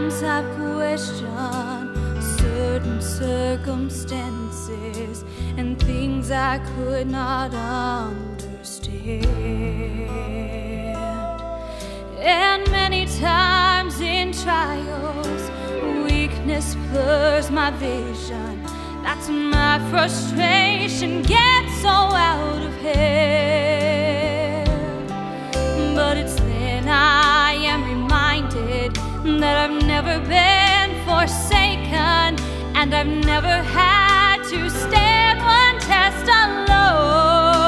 times I've questioned certain circumstances and things I could not understand. And many times in trials, weakness blurs my vision. That's when my frustration gets so out of hand. But it's then I am reminded that I've never been forsaken, and I've never had to stand one test alone.